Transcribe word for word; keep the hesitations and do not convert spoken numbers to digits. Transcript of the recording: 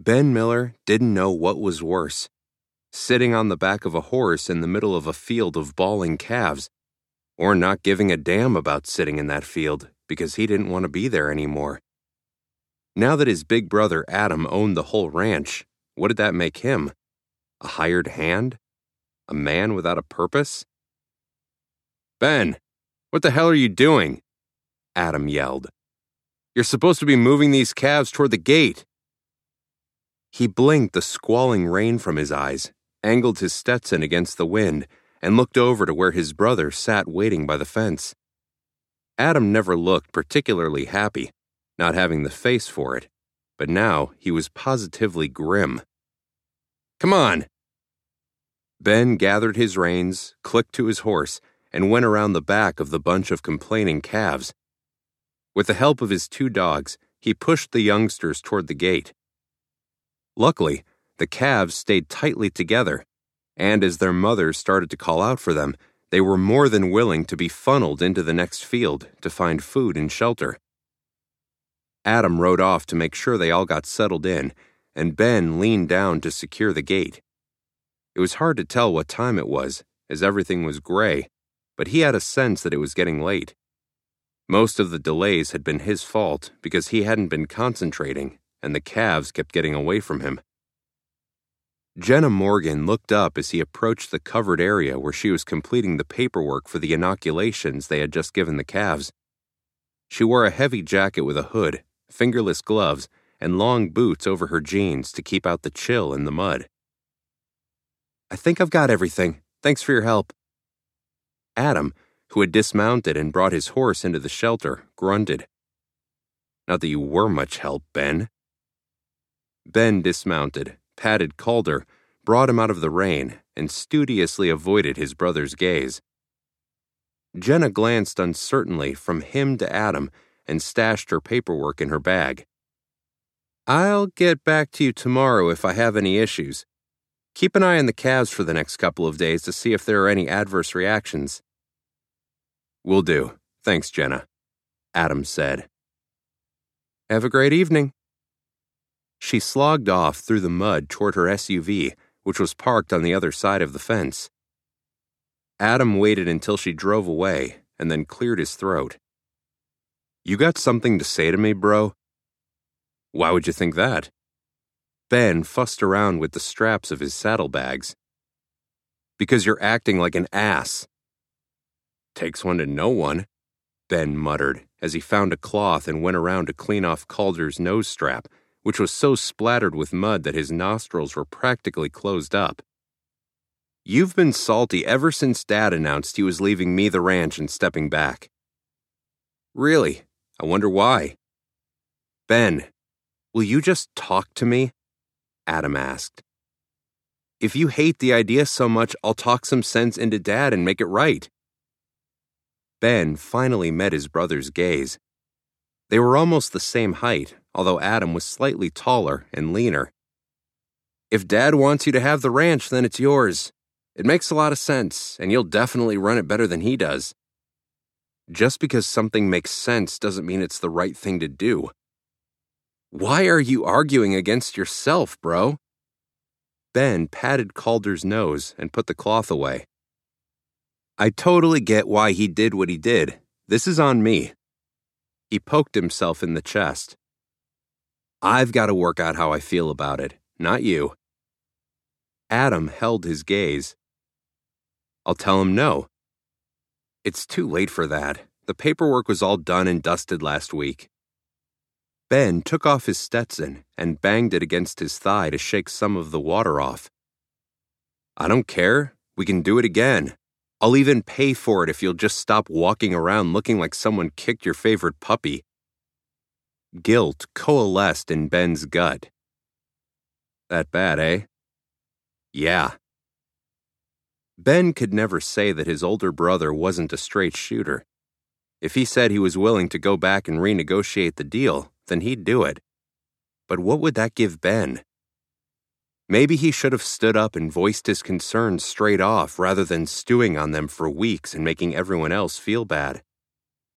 Ben Miller didn't know what was worse, sitting on the back of a horse in the middle of a field of bawling calves, or not giving a damn about sitting in that field because he didn't want to be there anymore. Now that his big brother Adam owned the whole ranch, what did that make him? A hired hand? A man without a purpose? "Ben, what the hell are you doing?" Adam yelled. "You're supposed to be moving these calves toward the gate." He blinked the squalling rain from his eyes, angled his Stetson against the wind, and looked over to where his brother sat waiting by the fence. Adam never looked particularly happy, not having the face for it, but now he was positively grim. "Come on!" Ben gathered his reins, clicked to his horse, and went around the back of the bunch of complaining calves. With the help of his two dogs, he pushed the youngsters toward the gate. Luckily, the calves stayed tightly together, and as their mothers started to call out for them, they were more than willing to be funneled into the next field to find food and shelter. Adam rode off to make sure they all got settled in, and Ben leaned down to secure the gate. It was hard to tell what time it was, as everything was gray, but he had a sense that it was getting late. Most of the delays had been his fault because he hadn't been concentrating, and the calves kept getting away from him. Jenna Morgan looked up as he approached the covered area where she was completing the paperwork for the inoculations they had just given the calves. She wore a heavy jacket with a hood, fingerless gloves, and long boots over her jeans to keep out the chill and the mud. "I think I've got everything. Thanks for your help." Adam, who had dismounted and brought his horse into the shelter, grunted. "Not that you were much help, Ben." Ben dismounted, patted Calder, brought him out of the rain, and studiously avoided his brother's gaze. Jenna glanced uncertainly from him to Adam and stashed her paperwork in her bag. "I'll get back to you tomorrow if I have any issues. Keep an eye on the calves for the next couple of days to see if there are any adverse reactions." "Will do. Thanks, Jenna," Adam said. "Have a great evening." She slogged off through the mud toward her S U V, which was parked on the other side of the fence. Adam waited until she drove away and then cleared his throat. "You got something to say to me, bro?" "Why would you think that?" Ben fussed around with the straps of his saddlebags. "Because you're acting like an ass." "Takes one to know one," Ben muttered as he found a cloth and went around to clean off Calder's nose strap, which was so splattered with mud that his nostrils were practically closed up. "You've been salty ever since Dad announced he was leaving me the ranch and stepping back." "Really? I wonder why." "Ben, will you just talk to me?" Adam asked. "If you hate the idea so much, I'll talk some sense into Dad and make it right." Ben finally met his brother's gaze. They were almost the same height, although Adam was slightly taller and leaner. "If Dad wants you to have the ranch, then it's yours. It makes a lot of sense, and you'll definitely run it better than he does." "Just because something makes sense doesn't mean it's the right thing to do." "Why are you arguing against yourself, bro?" Ben patted Calder's nose and put the cloth away. "I totally get why he did what he did. This is on me." He poked himself in the chest. "I've got to work out how I feel about it, not you." Adam held his gaze. "I'll tell him no." "It's too late for that. The paperwork was all done and dusted last week." Ben took off his Stetson and banged it against his thigh to shake some of the water off. "I don't care. We can do it again. I'll even pay for it if you'll just stop walking around looking like someone kicked your favorite puppy." Guilt coalesced in Ben's gut. "That bad, eh?" "Yeah." Ben could never say that his older brother wasn't a straight shooter. If he said he was willing to go back and renegotiate the deal, then he'd do it. But what would that give Ben? Maybe he should have stood up and voiced his concerns straight off rather than stewing on them for weeks and making everyone else feel bad.